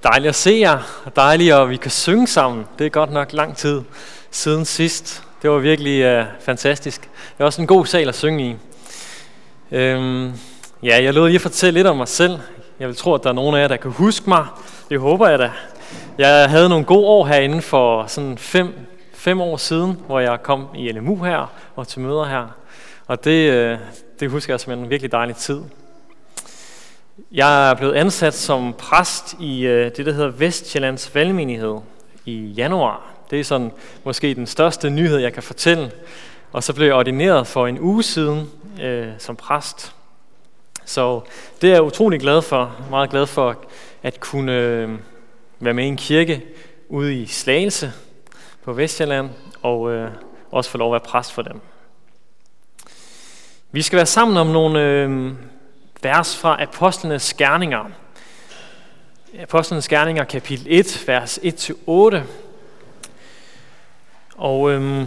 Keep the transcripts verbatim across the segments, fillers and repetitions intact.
Dejligt at se jer, og dejligt at vi kan synge sammen. Det er godt nok lang tid siden sidst. Det var virkelig uh, fantastisk. Det er også en god sal at synge i. Øhm, ja, jeg lød lige at fortælle lidt om mig selv. Jeg vil tro, at der er nogen af jer, der kan huske mig. Det håber jeg da. Jeg havde nogle gode år herinde for sådan fem, fem år siden, hvor jeg kom i L M U her og til møder her. Og det, uh, det husker jeg som en virkelig dejlig tid. Jeg er blevet ansat som præst i øh, det, der hedder Vestsjællands Valgmenighed i januar. Det er sådan måske den største nyhed, jeg kan fortælle. Og så blev jeg ordineret for en uge siden øh, som præst. Så det er jeg utrolig glad for. Meget glad for at kunne øh, være med i en kirke ude i Slagelse på Vestsjælland, og øh, også få lov at være præst for dem. Vi skal være sammen om nogle Øh, vers fra Apostlenes Gerninger. Apostlenes Gerninger, kapitel et, vers et til otte. Og øhm,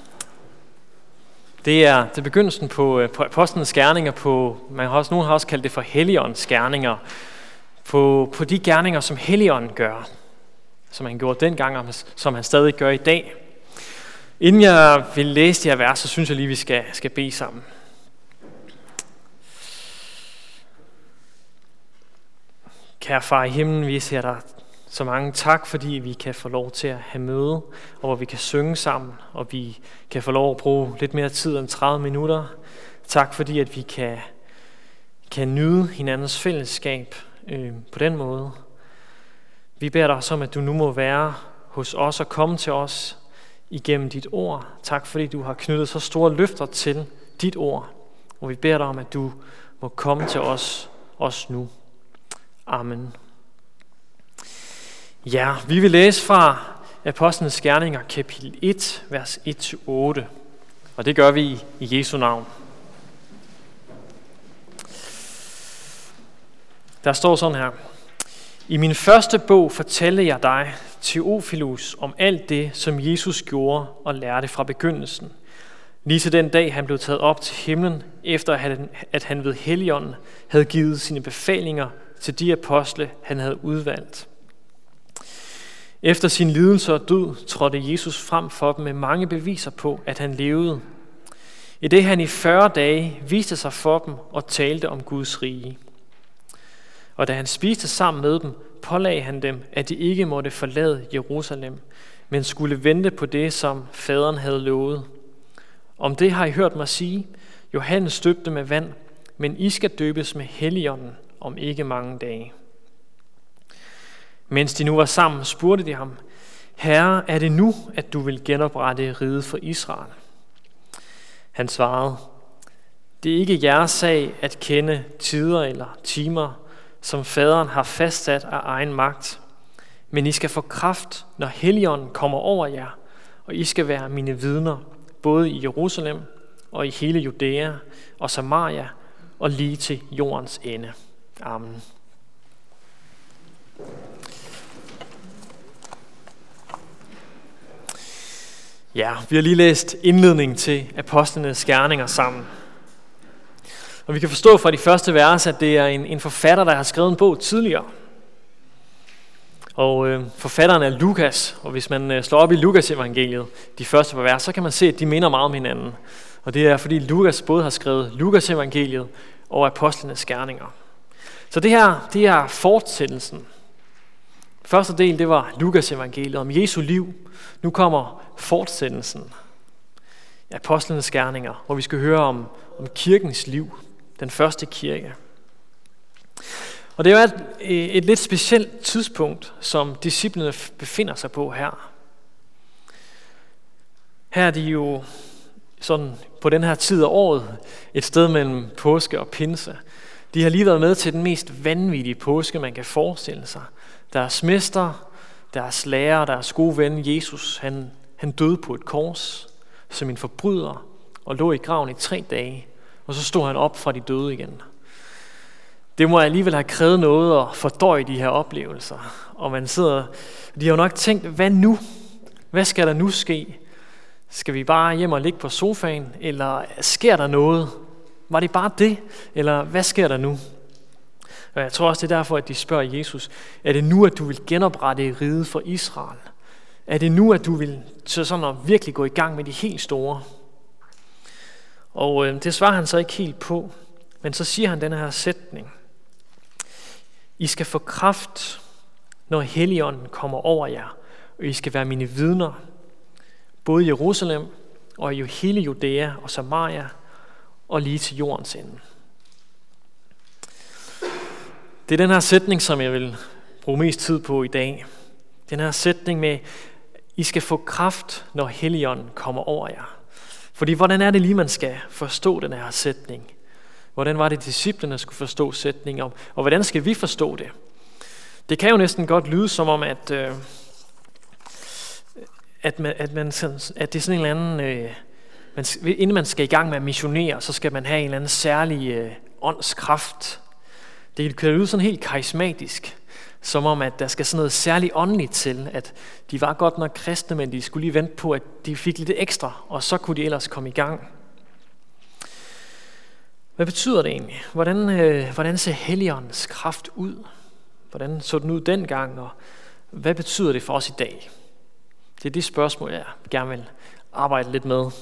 det er det er begyndelsen på, på Apostlenes Gerninger, på, man har også, nogen har også kaldt det for Helligåndens gerninger, på, på de gerninger, som Helligånden gør, som han gjorde dengang, og som han stadig gør i dag. Inden jeg vil læse de her vers, så synes jeg lige, vi skal, skal bede sammen. Kære far i himlen, vi siger dig så mange tak, fordi vi kan få lov til at have møde, og hvor vi kan synge sammen, og vi kan få lov at bruge lidt mere tid end tredive minutter. Tak fordi, at vi kan, kan nyde hinandens fællesskab øh, på den måde. Vi beder dig også om, at du nu må være hos os og komme til os igennem dit ord. Tak fordi, du har knyttet så store løfter til dit ord, og vi beder dig om, at du må komme til os, os nu. Amen. Ja, vi vil læse fra Apostlenes Gerninger, kapitel et, vers et til otte. Og det gør vi i Jesu navn. Der står sådan her. I min første bog fortæller jeg dig, Theophilus, om alt det, som Jesus gjorde og lærte fra begyndelsen. Lige til den dag, han blev taget op til himlen, efter at han ved Helligånden havde givet sine befalinger til de apostle, han havde udvalgt. Efter sin lidelse og død trådte Jesus frem for dem med mange beviser på, at han levede. I det han i fyrre dage viste sig for dem og talte om Guds rige. Og da han spiste sammen med dem, pålagde han dem, at de ikke måtte forlade Jerusalem, men skulle vente på det, som faderen havde lovet. Om det har I hørt mig sige, Johannes døbte med vand, men I skal døbes med Helligånden om ikke mange dage. Mens de nu var sammen, spurgte de ham, Herre, er det nu, at du vil genoprette riget for Israel? Han svarede, det er ikke jeres sag at kende tider eller timer, som faderen har fastsat af egen magt, men I skal få kraft, når Helligånden kommer over jer, og I skal være mine vidner, både i Jerusalem og i hele Judæa og Samaria og lige til jordens ende. Amen. Ja, vi har lige læst indledningen til Apostlenes Gerninger sammen. Og vi kan forstå fra de første vers, at det er en, en forfatter, der har skrevet en bog tidligere. Og øh, forfatteren er Lukas, og hvis man øh, slår op i Lukas evangeliet, de første par vers, så kan man se, at de minder meget om hinanden. Og det er fordi Lukas både har skrevet Lukas evangeliet og Apostlenes Gerninger. Så det her, det er fortsættelsen. Første del, det var Lukas evangeliet om Jesu liv. Nu kommer fortsættelsen. Apostlenes Gerninger, hvor vi skal høre om, om kirkens liv. Den første kirke. Og det er jo et, et lidt specielt tidspunkt, som disciplene befinder sig på her. Her er de jo sådan på den her tid af året, et sted mellem påske og pinse. De har lige været med til den mest vanvittige påske, man kan forestille sig. Deres mester, deres lærer, deres gode ven Jesus, han, han døde på et kors som en forbryder og lå i graven i tre dage, og så stod han op fra de døde igen. Det må alligevel have krævet noget at fordøje de her oplevelser. Og man sidder, de har jo nok tænkt, hvad nu? Hvad skal der nu ske? Skal vi bare hjem og ligge på sofaen, eller sker der noget? Var det bare det, eller hvad sker der nu? Og jeg tror også, det er derfor, at de spørger Jesus, er det nu, at du vil genoprette riget for Israel? Er det nu, at du vil så sådan at virkelig gå i gang med de helt store? Og øh, det svarer han så ikke helt på, men så siger han den her sætning. I skal få kraft, når Helligånden kommer over jer, og I skal være mine vidner, både i Jerusalem og i hele Judæa og Samaria og lige til jordens ende. Det er den her sætning, som jeg vil bruge mest tid på i dag. Den her sætning med, I skal få kraft, når Helligånden kommer over jer. Fordi hvordan er det lige, man skal forstå den her sætning? Hvordan var det, disciplene skulle forstå sætningen om? Og hvordan skal vi forstå det? Det kan jo næsten godt lyde som om, at, øh, at, man, at, man, at det er sådan en eller anden... Øh, man, inden man skal i gang med at missionere, så skal man have en eller anden særlig øh, åndskraft. Det kan lyde sådan helt karismatisk, som om, at der skal sådan noget særligt åndeligt til, at de var godt nok kristne, men de skulle lige vente på, at de fik lidt ekstra, og så kunne de ellers komme i gang. Hvad betyder det egentlig? Hvordan, øh, hvordan ser Helligåndens kraft ud? Hvordan så den ud dengang, og hvad betyder det for os i dag? Det er det spørgsmål, jeg gerne vil arbejde lidt med.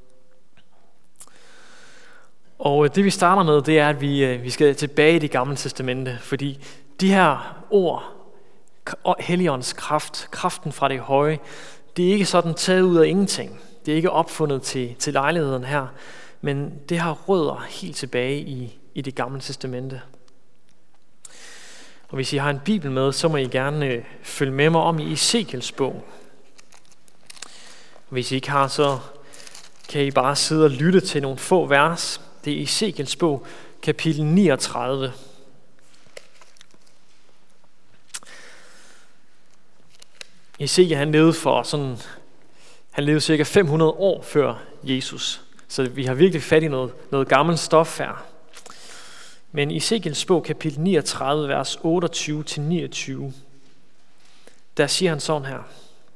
Og det vi starter med, det er, at vi, vi skal tilbage i Det Gamle Testamente, fordi de her ord, Helligåndens kraft, kraften fra det høje, det er ikke sådan taget ud af ingenting. Det er ikke opfundet til, til lejligheden her, men det har rødder helt tilbage i, i Det Gamle Testamente. Og hvis I har en bibel med, så må I gerne øh, følge med mig om i Ezekiels bog. Og hvis I ikke har, så kan I bare sidde og lytte til nogle få vers. Det er Ezekiels bog, kapitel niogtredive. Ezekiel, han levede for sådan, han levede cirka fem hundrede år før Jesus. Så vi har virkelig fat i noget, noget gammelt stof her. Men i Ezekiels bog, kapitel niogtredive, vers otteogtyve til niogtyve, der siger han sådan her.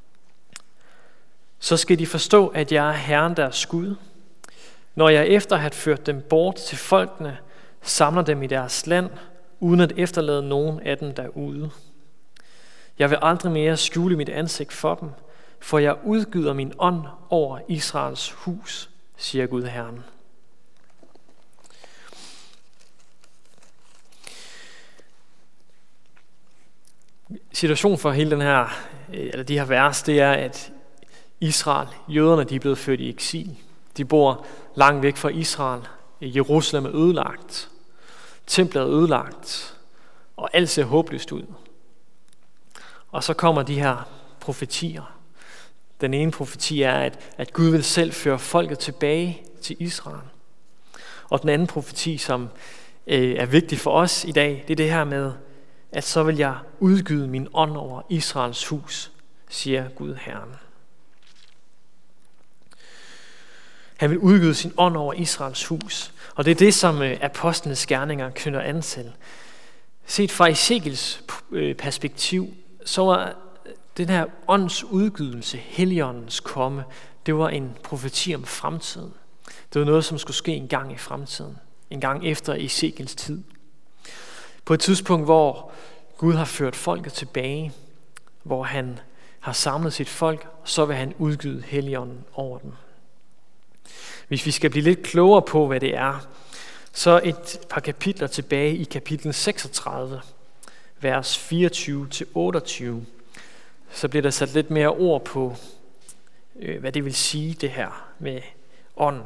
Så skal de forstå, at jeg er Herren deres Gud, når jeg efter at have ført dem bort til folkene, samler dem i deres land, uden at efterlade nogen af dem derude. Jeg vil aldrig mere skjule mit ansigt for dem, for jeg udgyder min ånd over Israels hus, siger Gud Herren. Situationen for hele den her, eller de her vers, det er, at Israel, jøderne, de er blevet ført i eksil. De bor langt væk fra Israel. Jerusalem er ødelagt. Templet er ødelagt. Og alt ser håbløst ud. Og så kommer de her profetier. Den ene profeti er, at, at Gud vil selv føre folket tilbage til Israel. Og den anden profeti, som øh, er vigtig for os i dag, det er det her med, at så vil jeg udgyde min ånd over Israels hus, siger Gud Herren. Han vil udgyde sin ånd over Israels hus. Og det er det, som apostlenes gerninger knytter an til. Set fra Ezekiels perspektiv, så var den her ånds udgydelse, Helligåndens komme, det var en profeti om fremtiden. Det var noget, som skulle ske en gang i fremtiden. En gang efter Ezekiels tid. På et tidspunkt, hvor Gud har ført folket tilbage, hvor han har samlet sit folk, så vil han udgyde Helligånden over dem. Hvis vi skal blive lidt klogere på, hvad det er, så et par kapitler tilbage i kapitel seksogtredive, vers fireogtyve til otteogtyve, så bliver der sat lidt mere ord på, hvad det vil sige det her med ånden.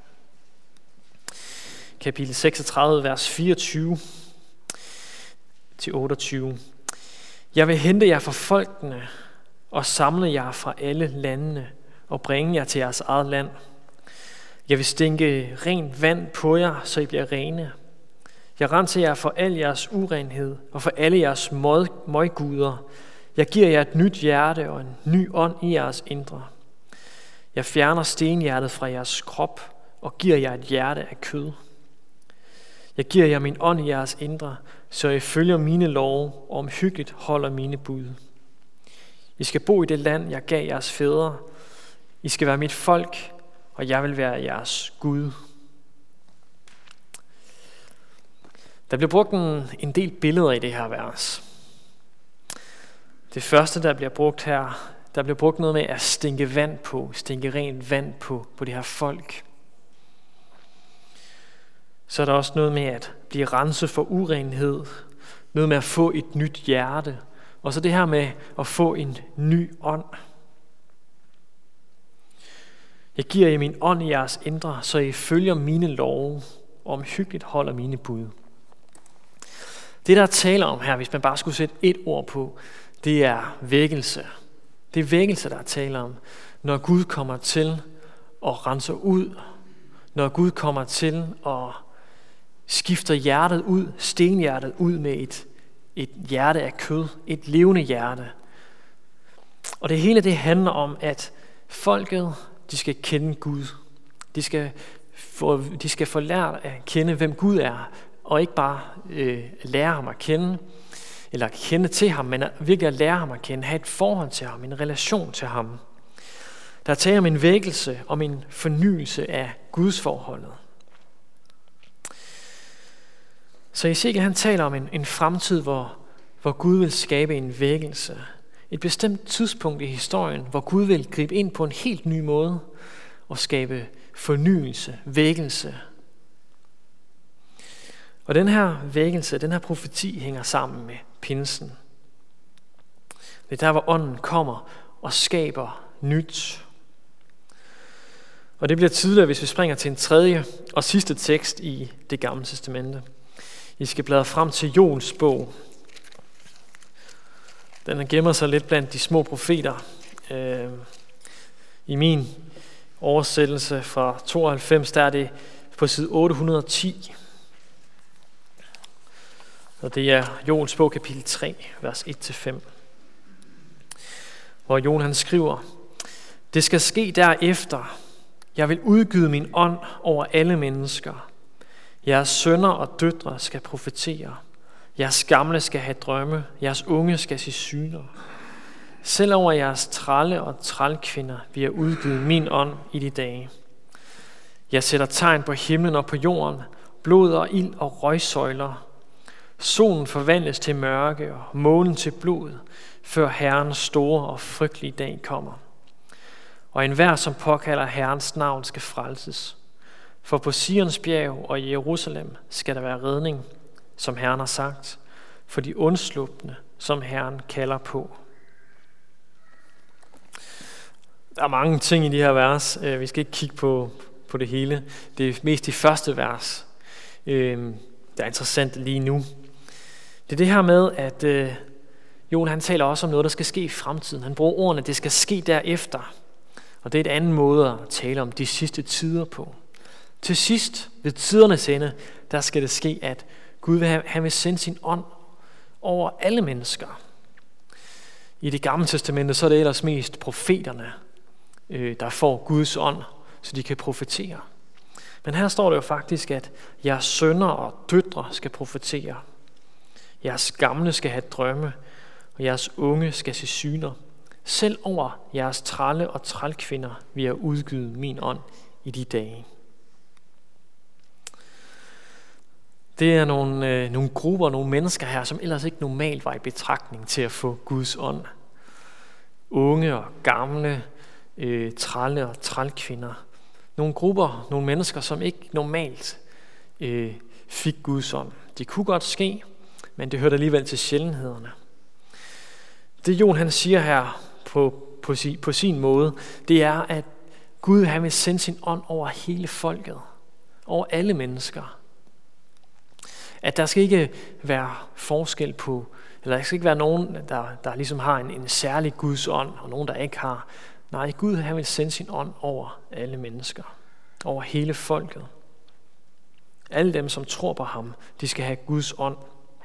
Kapitel seksogtredive, vers fireogtyve til otteogtyve. Jeg vil hente jer fra folkene og samle jer fra alle landene og bringe jer til jeres eget land. Jeg vil stænke rent vand på jer, så I bliver rene. Jeg renser jer for al jeres urenhed og for alle jeres møgguder. Jeg giver jer et nyt hjerte og en ny ånd i jeres indre. Jeg fjerner stenhjertet fra jeres krop og giver jer et hjerte af kød. Jeg giver jer min ånd i jeres indre, så I følger mine love og omhyggeligt holder mine bud. I skal bo i det land, jeg gav jeres fædre. I skal være mit folk, og jeg vil være jeres Gud. Der bliver brugt en, en del billeder i det her vers. Det første, der bliver brugt her, der bliver brugt noget med at stinke vand på, stinke rent vand på, på det her folk. Så er der også noget med at blive renset for urenhed, noget med at få et nyt hjerte, og så det her med at få en ny ånd. Jeg giver jer min ånd i jeres indre, så I følger mine love, og omhyggeligt holder mine bud. Det, der er tale om her, hvis man bare skulle sætte et ord på, det er vækkelse. Det er vækkelse, der er tale om, når Gud kommer til at rense ud, når Gud kommer til at skifte hjertet ud, stenhjertet ud med et, et hjerte af kød, et levende hjerte. Og det hele det handler om, at folket, de skal kende Gud. De skal få, de skal få lært at kende, hvem Gud er, og ikke bare øh, lære ham at kende, eller kende til ham, men virkelig at lære ham at kende, have et forhold til ham, en relation til ham. Der er tale om en vækkelse, om en fornyelse af Guds forholdet. Så Ezekiel han taler om en, en fremtid, hvor, hvor Gud vil skabe en vækkelse. Et bestemt tidspunkt i historien, hvor Gud vil gribe ind på en helt ny måde og skabe fornyelse, vækkelse. Og den her vækkelse, den her profeti hænger sammen med pinsen. Det er der, hvor ånden kommer og skaber nyt. Og det bliver tydeligere, hvis vi springer til en tredje og sidste tekst i Det Gamle Testamente. I skal bladre frem til Joels bog. Den gemmer sig lidt blandt de små profeter. Øh, I min oversættelse fra tooghalvfems, der er det på side otte hundrede og ti. Og det er Joels bog kapitel tre, vers et til fem. Hvor Joel han skriver: Det skal ske derefter. Jeg vil udgyde min ånd over alle mennesker. Jeres sønner og døtre skal profetere. Jeres gamle skal have drømme. Jeres unge skal se syner. Selv over jeres trælle og trælkvinder vil jeg udgyde min ånd i de dage. Jeg sætter tegn på himlen og på jorden, blod og ild og røgsøjler. Solen forvandles til mørke og månen til blod, før Herrens store og frygtelige dag kommer. Og enhver, som påkalder Herrens navn, skal frelses. For på Sions bjerg og i Jerusalem skal der være redning, som Herren har sagt, for de undslupne, som Herren kalder på. Der er mange ting i de her vers. Vi skal ikke kigge på, på det hele. Det er mest de første vers, der er interessant lige nu. Det er det her med, at øh, Joel han taler også om noget, der skal ske i fremtiden. Han bruger ordene, det skal ske derefter. Og det er et andet måde at tale om de sidste tider på. Til sidst, ved tidernes ende, der skal det ske, at Gud vil have, han vil sende sin ånd over alle mennesker. I Det Gamle Testamente, så er det ellers mest profeterne, øh, der får Guds ånd, så de kan profetere. Men her står det jo faktisk, at jeres sønner og døtre skal profetere. Jeres gamle skal have drømme, og jeres unge skal se syner. Selv over jeres trælle og trælkvinder vil jeg udgyde min ånd i de dage. Det er nogle, øh, nogle grupper, nogle mennesker her, som ellers ikke normalt var i betragtning til at få Guds ånd. Unge og gamle, øh, trælle og trælkvinder. Nogle grupper, nogle mennesker, som ikke normalt øh, fik Guds ånd. Det kunne godt ske, men det hørte alligevel til sjældenhederne. Det Joel han siger her på, på, si, på sin måde, det er, at Gud han vil sende sin ånd over hele folket, over alle mennesker. At der skal ikke være forskel på, eller der skal ikke være nogen, der, der ligesom har en, en særlig Guds ånd, og nogen, der ikke har. Nej, Gud han vil sende sin ånd over alle mennesker, over hele folket. Alle dem, som tror på ham, de skal have Guds ånd.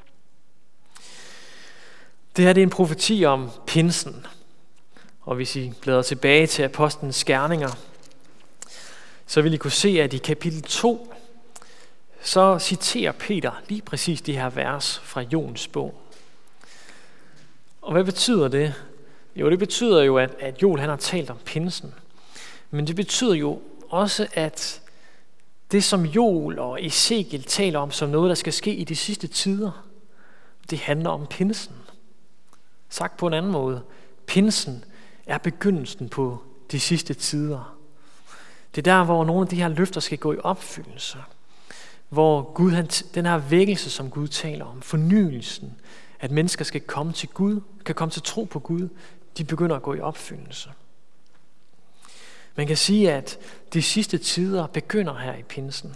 Det her det er en profeti om pinsen. Og hvis I bladrer tilbage til apostlens gerninger, så vil I kunne se, at i kapitel to, så citerer Peter lige præcis de her vers fra Joels bog. Og hvad betyder det? Jo, det betyder jo, at, at Joel han har talt om pinsen. Men det betyder jo også, at Det, som Joel og Ezekiel taler om som noget, der skal ske i de sidste tider, det handler om pinsen. Sagt på en anden måde, pinsen er begyndelsen på de sidste tider. Det er der, hvor nogle af de her løfter skal gå i opfyldelse. Hvor Gud, han, den her vækkelse, som Gud taler om, fornyelsen, at mennesker skal komme til Gud, kan komme til tro på Gud, de begynder at gå i opfyldelse. Man kan sige, at de sidste tider begynder her i pinsen.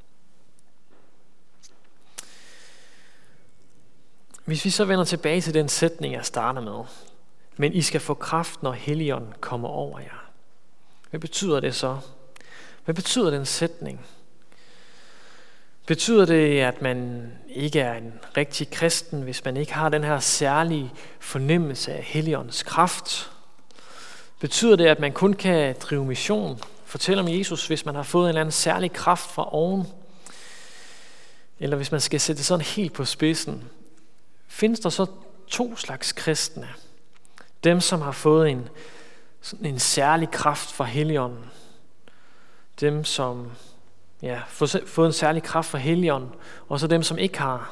Hvis vi så vender tilbage til den sætning, jeg starter med, men I skal få kraft, når Helligånden kommer over jer. Hvad betyder det så? Hvad betyder den sætning? Betyder det, at man ikke er en rigtig kristen, hvis man ikke har den her særlige fornemmelse af Helligåndens kraft? Betyder det, at man kun kan drive mission, fortælle om Jesus, hvis man har fået en eller anden særlig kraft fra oven? Eller hvis man skal sætte sådan helt på spidsen, findes der så to slags kristne? Dem, som har fået en, en særlig kraft fra Helligånden. Dem, som ja, fået en særlig kraft fra Helligånden, og så dem, som ikke har.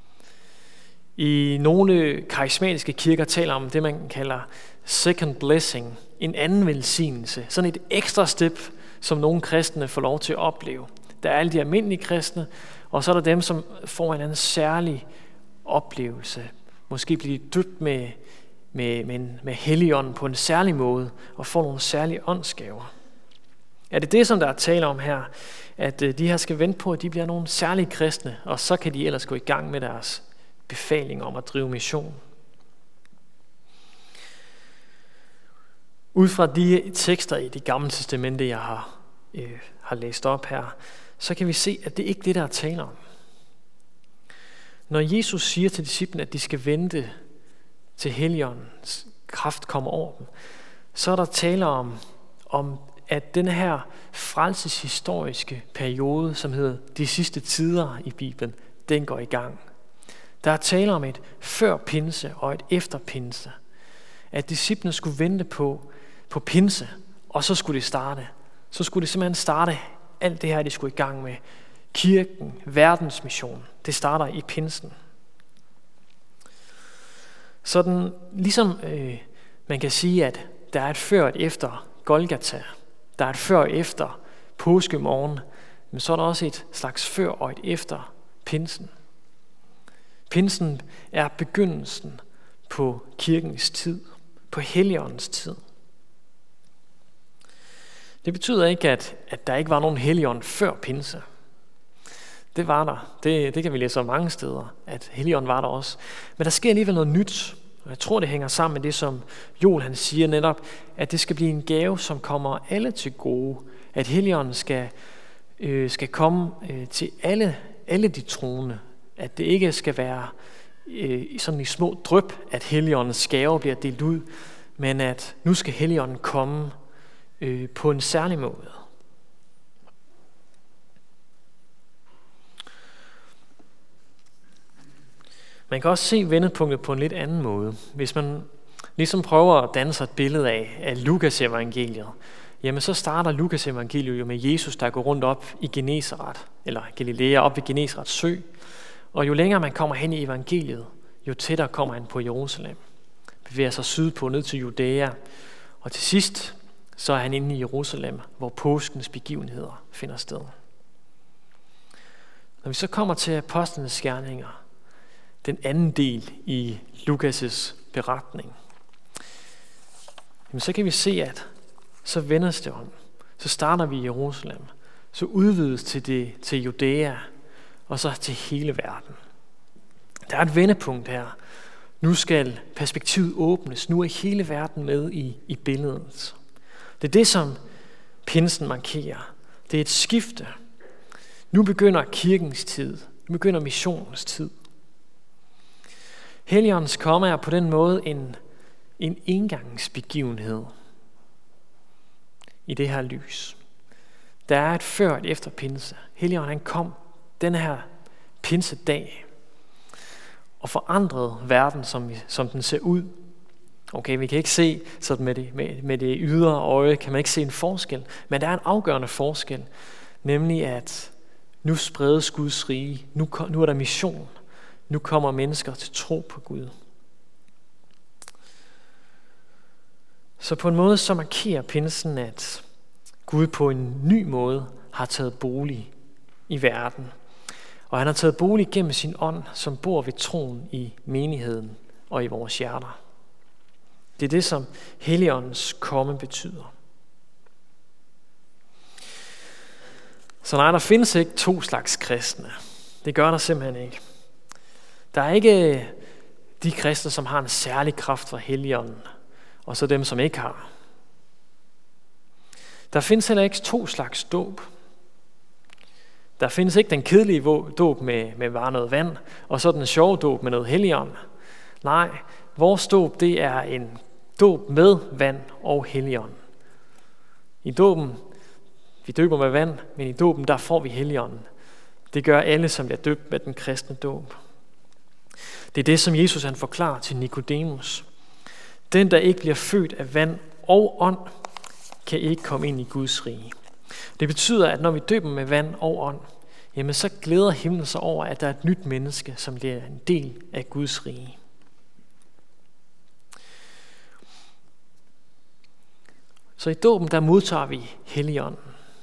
I nogle karismatiske kirker taler om det, man kalder second blessing, en anden velsignelse, sådan et ekstra step, som nogle kristne får lov til at opleve. Der er alle de almindelige kristne, og så er der dem, som får en anden særlig oplevelse. Måske bliver de døbt med, med, med, med Helligånden på en særlig måde, og får nogle særlige åndsgaver. Er det det, som der er tale om her, at de her skal vente på, at de bliver nogle særlige kristne, og så kan de ellers gå i gang med deres befaling om at drive mission? Ud fra de tekster i Det Gamle Testamente, jeg har, øh, har læst op her, så kan vi se, at det ikke er det, der er tale om. Når Jesus siger til disciplene, at de skal vente til Helligåndens kraft kommer over dem, så er der tale om, om at den her frelseshistoriske periode, som hedder de sidste tider i Bibelen, den går i gang. Der er tale om et før pinse og et efter pinse. At disciplene skulle vente på, på pinse, og så skulle det starte. Så skulle det simpelthen starte alt det her, de skulle i gang med. Kirken, verdensmission, det starter i pinsen. Sådan ligesom øh, man kan sige, at der er et før og et efter Golgata, der er et før og efter påskemorgen, men så er der også et slags før og et efter pinsen. Pinsen er begyndelsen på kirkens tid, på Helligåndens tid. Det betyder ikke, at, at der ikke var nogen Helligånd før pinse. Det var der. Det, det kan vi læse om mange steder, at Helligånden var der også. Men der sker alligevel noget nyt. Og jeg tror, det hænger sammen med det, som Joel han siger netop, at det skal blive en gave, som kommer alle til gode. At Helligånden skal, øh, skal komme øh, til alle, alle de troende. At det ikke skal være øh, sådan i små dryp, at Helligåndens gave bliver delt ud, men at nu skal Helligånden komme øh, på en særlig måde. Man kan også se vendepunktet på en lidt anden måde. Hvis man ligesom prøver at danne sig et billede af, af Lukas evangeliet, jamen så starter Lukas evangeliet jo med Jesus, der går rundt op i Genesaret, eller Galilea, op ved Genesarets sø. Og jo længere man kommer hen i evangeliet, jo tættere kommer han på Jerusalem. Bevæger sig sydpå ned til Judæa, og til sidst så er han inde i Jerusalem, hvor påskens begivenheder finder sted. Når vi så kommer til apostlenes gerninger, den anden del i Lukas' beretning, jamen så kan vi se, at så vendes det om. Så starter vi i Jerusalem, så udvides til, det, til Judæa, og så til hele verden. Der er et vendepunkt her. Nu skal perspektivet åbnes. Nu er hele verden med i, i billedet. Det er det, som pinsen markerer. Det er et skifte. Nu begynder kirkens tid. Nu begynder missionens tid. Helligåndens komme er på den måde en, en engangsbegivenhed i det her lys. Der er et før og et efter pinse. Helligånden han kom den her pinsedag og forandrede verden, som, som den ser ud. Okay, vi kan ikke se sådan med det, med, med det ydre øje, kan man ikke se en forskel, men der er en afgørende forskel. Nemlig at nu spredes Guds rige. Nu, nu er der mission. Nu kommer mennesker til tro på Gud. Så på en måde så markerer pinsen, at Gud på en ny måde har taget bolig i verden. Og han har taget bolig gennem sin ånd, som bor ved troen i menigheden og i vores hjerter. Det er det, som Helligåndens komme betyder. Så nej, der findes ikke to slags kristne. Det gør der simpelthen ikke. Der er ikke de kristne, som har en særlig kraft fra Helligånden, og så dem, som ikke har. Der findes heller ikke to slags dåb. Der findes ikke den kedelige dåb med, med bare noget vand, og så den sjove dåb med noget Helligånd. Nej, vores dåb, det er en dåb med vand og Helligånd. I dåben, vi døber med vand, men i dåben, der får vi Helligånden. Det gør alle, som bliver døbt med den kristne dåb. Det er det, som Jesus han forklarer til Nikodemus. Den, der ikke bliver født af vand og ånd, kan ikke komme ind i Guds rige. Det betyder, at når vi døber med vand og ånd, jamen så glæder himlen sig over, at der er et nyt menneske, som bliver en del af Guds rige. Så i dåben, der modtager vi Helligånden.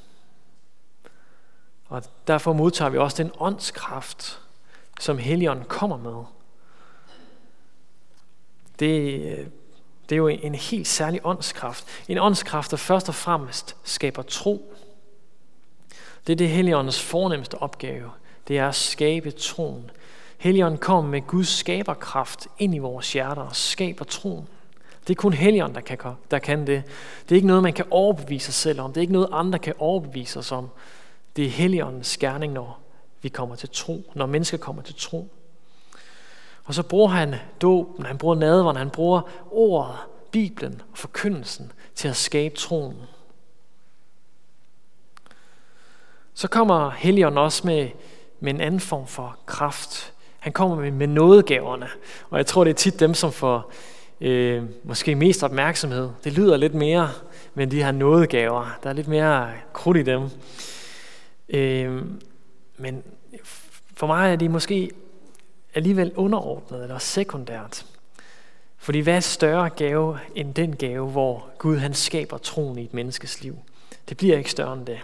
Og derfor modtager vi også den åndskraft, som Helligånden kommer med. Det, det er jo en helt særlig åndskraft. En åndskraft, der først og fremmest skaber tro. Det er det Helligåndens fornemste opgave. Det er at skabe troen. Helligånden kommer med Guds skaberkraft ind i vores hjerter og skaber troen. Det er kun Helligånden, der kan, der kan det. Det er ikke noget, man kan overbevise sig selv om. Det er ikke noget, andre kan overbevise os om. Det er Helligåndens gerning, når vi kommer til tro. Når mennesker kommer til tro. Og så bruger han dåben, han bruger nadveren, han bruger ordet, Bibelen og forkyndelsen til at skabe troen. Så kommer Helligånden også med, med en anden form for kraft. Han kommer med, med nådegaverne, og jeg tror, det er tit dem, som får øh, måske mest opmærksomhed. Det lyder lidt mere, men de her nådegaver, der er lidt mere krudt i dem. Øh, men for mig er de måske alligevel underordnet eller sekundært. Fordi hvad er større gave end den gave, hvor Gud han skaber troen i et menneskes liv? Det bliver ikke større end det.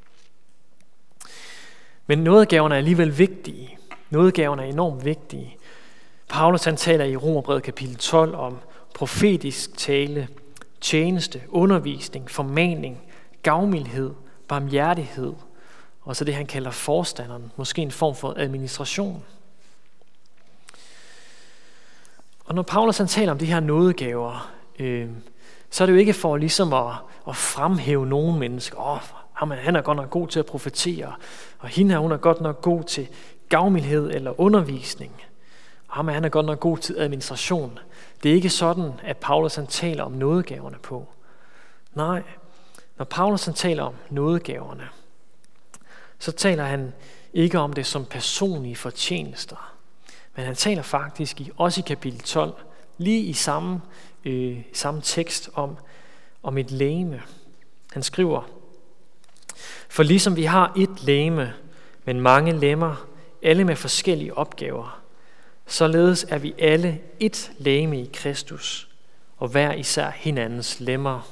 Men nådegaverne er alligevel vigtige. Nådegaverne er enormt vigtige. Paulus han taler i Romerbrevet kapitel tolv om profetisk tale, tjeneste, undervisning, formaning, gavmildhed, barmhjertighed, og så det han kalder forstanderen, måske en form for administration. Og når Paulus han taler om de her nådegaver, øh, så er det jo ikke for ligesom at, at fremhæve nogle mennesker. Åh, oh, han er godt nok god til at profetere, og hende her, hun er godt nok god til gavmildhed eller undervisning. Og ham han er godt nok god til administration. Det er ikke sådan, at Paulus han taler om nådegaverne på. Nej, når Paulus han taler om nådegaverne, så taler han ikke om det som personlige fortjenester. Men han taler faktisk i, også i kapitel tolv, lige i samme, øh, samme tekst om, om et legeme. Han skriver, for ligesom vi har et legeme, men mange lemmer, alle med forskellige opgaver, således er vi alle et legeme i Kristus, og hver især hinandens lemmer.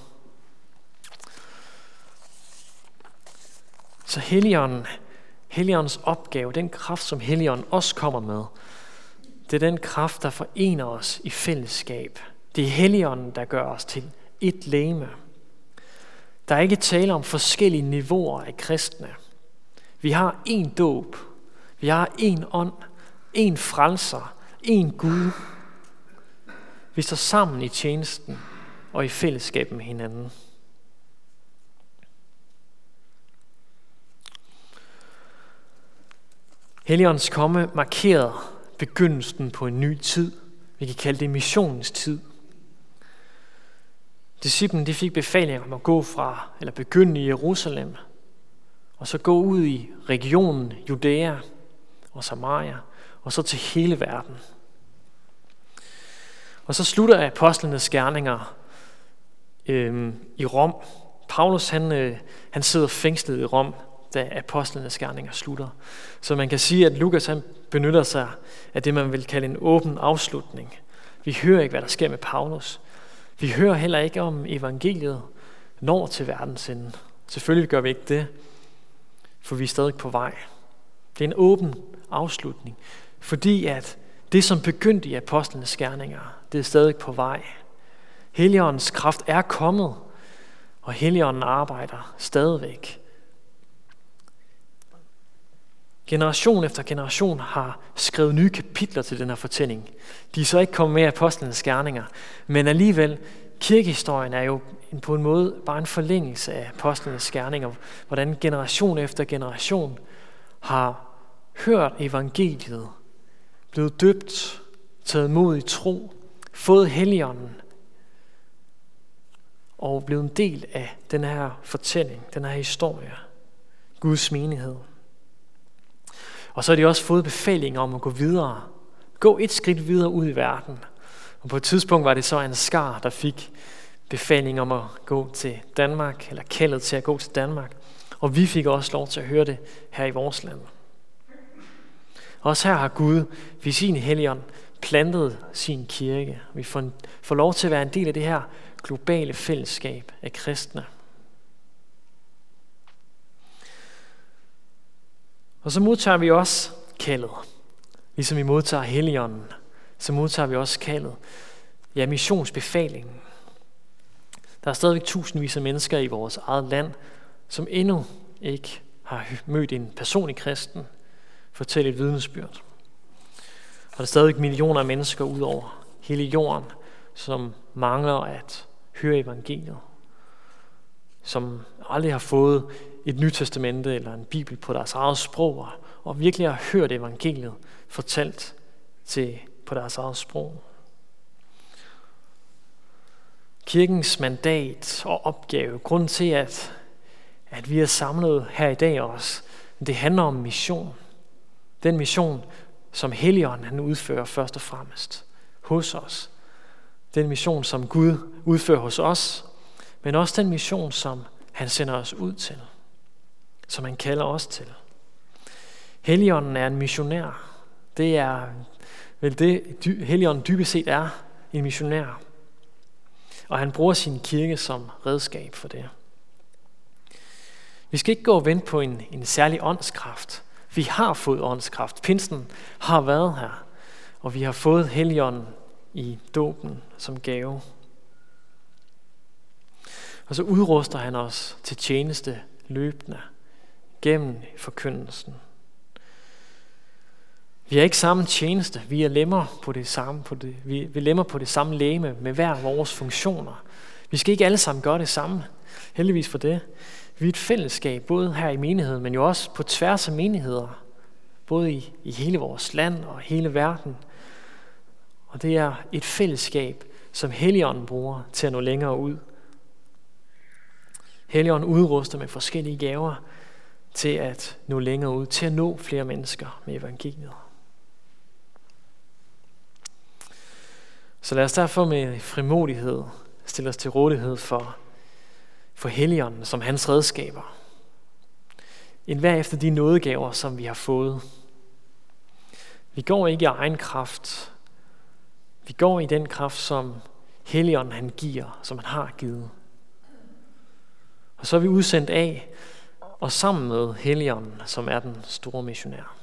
Så Helligånden, Helligåndens opgave, den kraft, som Helligånden også kommer med, det er den kraft, der forener os i fællesskab. Det er Helligånden, der gør os til et legeme. Der er ikke tale om forskellige niveauer af kristne. Vi har én dåb, vi har én ånd, én frelser, én Gud. Vi står sammen i tjenesten og i fællesskab med hinanden. Helligåndens komme markerede begyndelsen på en ny tid. Vi kan kalde det missionens tid. Disciplene de fik befaling om at gå fra, eller begynde i Jerusalem, og så gå ud i regionen Judæa og Samaria, og så til hele verden. Og så slutter apostlenes gerninger øh, i Rom. Paulus han, øh, han sidder fængslet i Rom. da apostlenes gerninger slutter. Så man kan sige, at Lukas han benytter sig af det, man vil kalde en åben afslutning. Vi hører ikke, hvad der sker med Paulus. Vi hører heller ikke om evangeliet når til verdensenden. Selvfølgelig gør vi ikke det, for vi er stadig på vej. Det er en åben afslutning, fordi at det, som begyndte i apostlenes gerninger, det er stadig på vej. Helligåndens kraft er kommet, og Helligånden arbejder stadigvæk. Generation efter generation har skrevet nye kapitler til den her fortælling. De er så ikke kommet med i apostlenes gerninger, men alligevel, kirkehistorien er jo på en måde bare en forlængelse af apostlenes gerninger, hvordan generation efter generation har hørt evangeliet, blevet døbt, taget mod i tro, fået Helligånden og blevet en del af den her fortælling, den her historie, Guds menighed. Og så har de også fået befaling om at gå videre, gå et skridt videre ud i verden. Og på et tidspunkt var det så en skar, der fik befaling om at gå til Danmark, eller kaldet til at gå til Danmark. Og vi fik også lov til at høre det her i vores land. Også her har Gud ved sin Helligånd plantet sin kirke. Vi får, får lov til at være en del af det her globale fællesskab af kristne. Og så modtager vi også kaldet. Ligesom vi modtager Helligånden, så modtager vi også kaldet. Ja, missionsbefalingen. Der er stadigvæk tusindvis af mennesker i vores eget land, som endnu ikke har mødt en personlig kristen, fortælle et vidnesbyrd. Og der er stadigvæk millioner af mennesker ud over hele jorden, som mangler at høre evangeliet, som aldrig har fået et Nyt Testamente eller en bibel på deres eget sprog, og virkelig har hørt evangeliet fortalt til på deres eget sprog. Kirkens mandat og opgave, grunden til, at, at vi er samlet her i dag også, det handler om mission. Den mission, som Helligånden han udfører først og fremmest hos os. Den mission, som Gud udfører hos os, men også den mission, som han sender os ud til, som han kalder os til. Helligånden er en missionær. Det er vel det, Helligånden dybest set er, en missionær. Og han bruger sin kirke som redskab for det. Vi skal ikke gå og vente på en, en særlig åndskraft. Vi har fået åndskraft. Pinsen har været her, og vi har fået Helligånden i dåben som gave. Og så udruster han os til tjeneste løbende gennem forkyndelsen. Vi er ikke samme tjeneste. Vi er lemmer på det samme, på det, vi, vi lemmer på det samme legeme med hver vores funktioner. Vi skal ikke alle sammen gøre det samme. Heldigvis for det. Vi er et fællesskab, både her i menigheden, men jo også på tværs af menigheder. Både i, i hele vores land og hele verden. Og det er et fællesskab, som Helligånden bruger til at nå længere ud. Helligånden udruster med forskellige gaver til at nå længere ud, til at nå flere mennesker med evangeliet. Så lad os derfor med frimodighed stille os til rådighed for, for Helligånden som hans redskaber. En hver efter de nådegaver, som vi har fået. Vi går ikke i egen kraft. Vi går i den kraft, som Helligånden han giver, som han har givet. Og så er vi udsendt af, og sammen med Helligånden, som er den store missionær.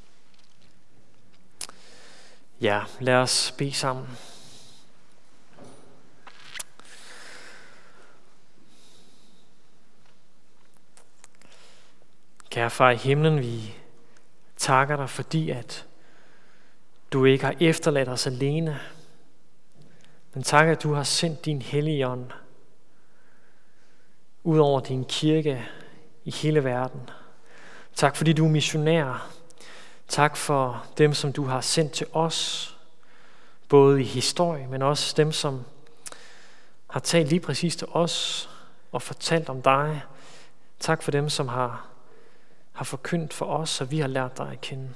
Ja, lad os bede sammen. Kære far i himlen, vi takker dig, fordi at du ikke har efterladt os alene, men tak, at du har sendt din Helligånd ud over din kirke i hele verden. Tak, fordi du er missionær. Tak for dem, som du har sendt til os, både i historie, men også dem, som har talt lige præcis til os og fortalt om dig. Tak for dem, som har, har forkyndt for os, så vi har lært dig at kende.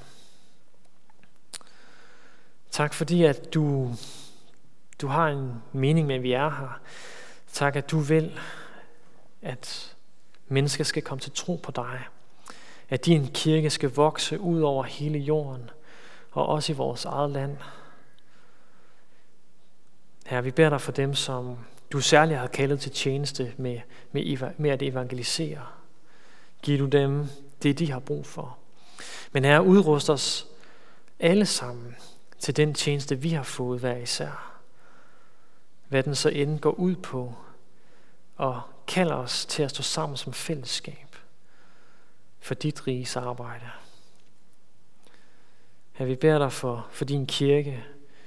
Tak fordi, at du, du har en mening med, at vi er her. Tak, at du vil, at mennesker skal komme til tro på dig. at din kirke skal vokse ud over hele jorden, og også i vores eget land. Herre, vi beder dig for dem, som du særligt har kaldet til tjeneste med, med, med at evangelisere. Giv du dem det, de har brug for. Men Herre, udrust os alle sammen til den tjeneste, vi har fået hver især. Hvad den så end går ud på, og kalder os til at stå sammen som fællesskab for dit riges arbejde. Herre, vi beder dig for, for din kirke.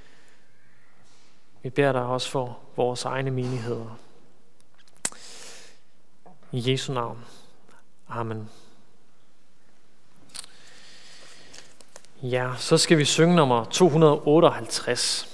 Vi beder dig også for vores egne menigheder. I Jesu navn. Amen. Ja, så skal vi synge nummer to hundrede otteoghalvtreds.